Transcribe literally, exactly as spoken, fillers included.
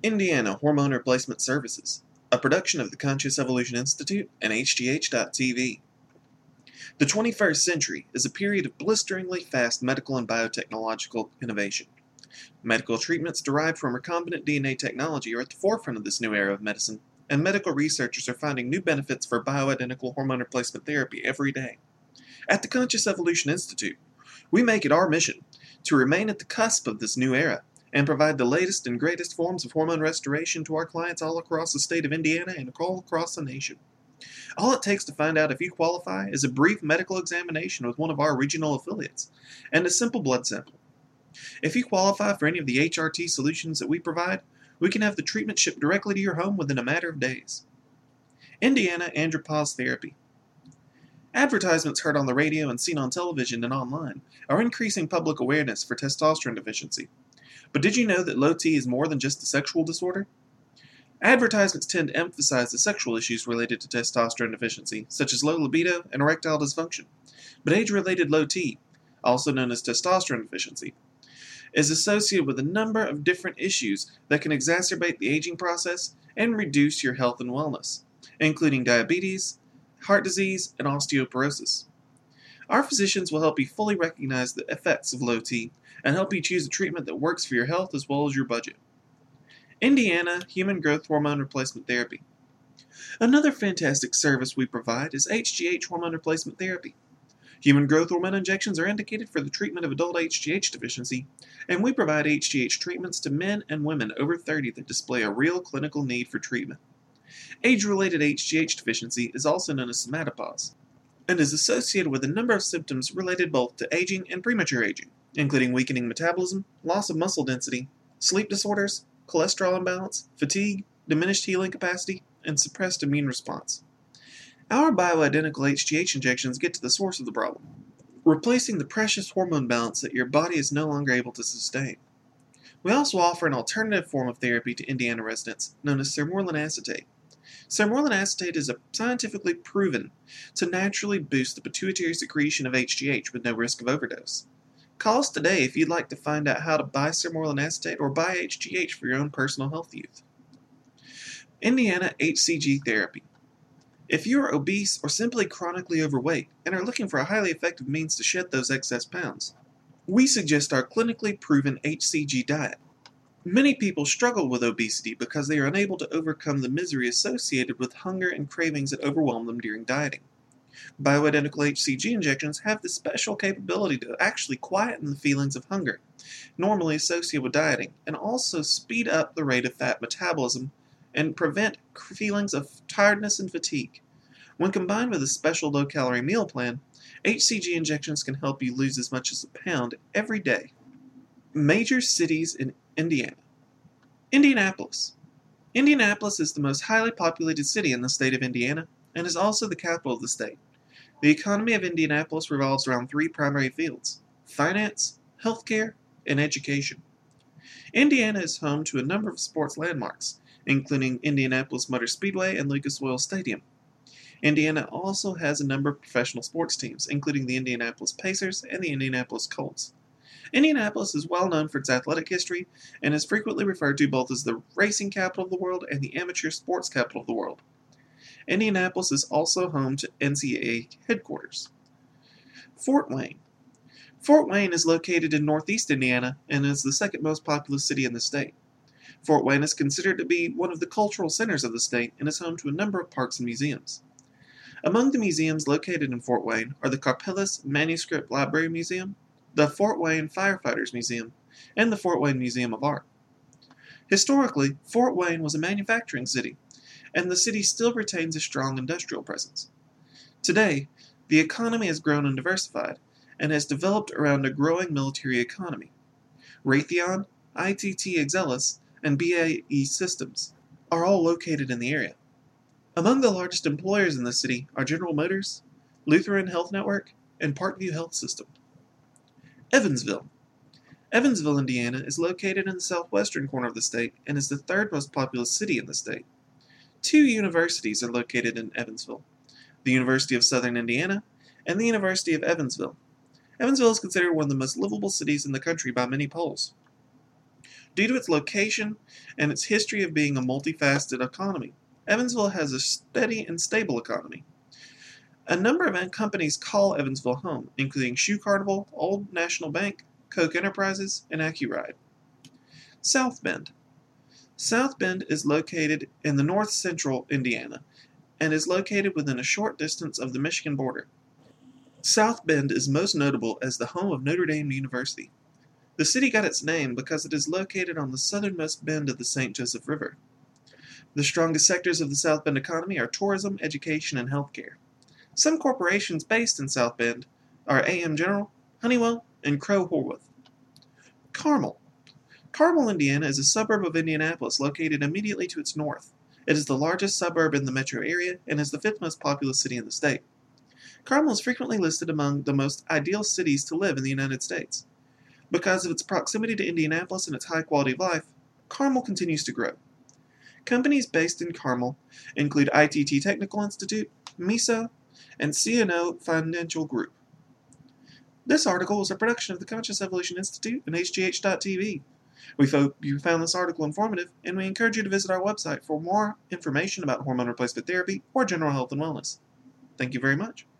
Indiana Hormone Replacement Services, a production of the Conscious Evolution Institute and H G H dot T V. The twenty-first century is a period of blisteringly fast medical and biotechnological innovation. Medical treatments derived from recombinant D N A technology are at the forefront of this new era of medicine, and medical researchers are finding new benefits for bioidentical hormone replacement therapy every day. At the Conscious Evolution Institute, we make it our mission to remain at the cusp of this new era and provide the latest and greatest forms of hormone restoration to our clients all across the state of Indiana and all across the nation. All it takes to find out if you qualify is a brief medical examination with one of our regional affiliates and a simple blood sample. If you qualify for any of the H R T solutions that we provide, we can have the treatment shipped directly to your home within a matter of days. Indiana Andropause Therapy. Advertisements heard on the radio and seen on television and online are increasing public awareness for testosterone deficiency. But did you know that low T is more than just a sexual disorder? Advertisements tend to emphasize the sexual issues related to testosterone deficiency, such as low libido and erectile dysfunction. But age-related low T, also known as testosterone deficiency, is associated with a number of different issues that can exacerbate the aging process and reduce your health and wellness, including diabetes, heart disease, and osteoporosis. Our physicians will help you fully recognize the effects of low T and help you choose a treatment that works for your health as well as your budget. Indiana Human Growth Hormone Replacement Therapy. Another fantastic service we provide is H G H hormone replacement therapy. Human growth hormone injections are indicated for the treatment of adult H G H deficiency, and we provide H G H treatments to men and women over thirty that display a real clinical need for treatment. Age-related H G H deficiency is also known as somatopause, and is associated with a number of symptoms related both to aging and premature aging, including weakening metabolism, loss of muscle density, sleep disorders, cholesterol imbalance, fatigue, diminished healing capacity, and suppressed immune response. Our bioidentical H G H injections get to the source of the problem, replacing the precious hormone balance that your body is no longer able to sustain. We also offer an alternative form of therapy to Indiana residents known as sermorelin acetate. Sermorelin acetate is scientifically proven to naturally boost the pituitary secretion of H G H with no risk of overdose. Call us today if you'd like to find out how to buy sermorelin acetate or buy H G H for your own personal health use. Indiana H C G Therapy. If you are obese or simply chronically overweight and are looking for a highly effective means to shed those excess pounds, we suggest our clinically proven H C G diet. Many people struggle with obesity because they are unable to overcome the misery associated with hunger and cravings that overwhelm them during dieting. Bioidentical H C G injections have the special capability to actually quieten the feelings of hunger, normally associated with dieting, and also speed up the rate of fat metabolism and prevent feelings of tiredness and fatigue. When combined with a special low-calorie meal plan, H C G injections can help you lose as much as a pound every day. Major cities in Indiana. Indianapolis. Indianapolis is the most highly populated city in the state of Indiana and is also the capital of the state. The economy of Indianapolis revolves around three primary fields: finance, healthcare, and education. Indiana is home to a number of sports landmarks, including Indianapolis Motor Speedway and Lucas Oil Stadium. Indiana also has a number of professional sports teams, including the Indianapolis Pacers and the Indianapolis Colts. Indianapolis is well known for its athletic history and is frequently referred to both as the racing capital of the world and the amateur sports capital of the world. Indianapolis is also home to N C double A headquarters. Fort Wayne. Fort Wayne is located in northeast Indiana and is the second most populous city in the state. Fort Wayne is considered to be one of the cultural centers of the state and is home to a number of parks and museums. Among the museums located in Fort Wayne are the Karpeles Manuscript Library Museum, the Fort Wayne Firefighters Museum, and the Fort Wayne Museum of Art. Historically, Fort Wayne was a manufacturing city, and the city still retains a strong industrial presence. Today, the economy has grown and diversified, and has developed around a growing military economy. Raytheon, I T T Exelis, and B A E Systems are all located in the area. Among the largest employers in the city are General Motors, Lutheran Health Network, and Parkview Health System. Evansville. Evansville, Indiana is located in the southwestern corner of the state and is the third most populous city in the state. Two universities are located in Evansville: the University of Southern Indiana and the University of Evansville. Evansville is considered one of the most livable cities in the country by many polls. Due to its location and its history of being a multifaceted economy, Evansville has a steady and stable economy. A number of companies call Evansville home, including Shoe Carnival, Old National Bank, Koch Enterprises, and AccuRide. South Bend. South Bend is located in the north-central Indiana and is located within a short distance of the Michigan border. South Bend is most notable as the home of Notre Dame University. The city got its name because it is located on the southernmost bend of the Saint Joseph River. The strongest sectors of the South Bend economy are tourism, education, and healthcare. Some corporations based in South Bend are A M General, Honeywell, and Crowe Horwath. Carmel. Carmel, Indiana is a suburb of Indianapolis located immediately to its north. It is the largest suburb in the metro area and is the fifth most populous city in the state. Carmel is frequently listed among the most ideal cities to live in the United States. Because of its proximity to Indianapolis and its high quality of life, Carmel continues to grow. Companies based in Carmel include I T T Technical Institute, Miso, and C and O Financial Group. This article was a production of the Conscious Evolution Institute and H G H dot T V. We hope you found this article informative, and we encourage you to visit our website for more information about hormone replacement therapy or general health and wellness. Thank you very much.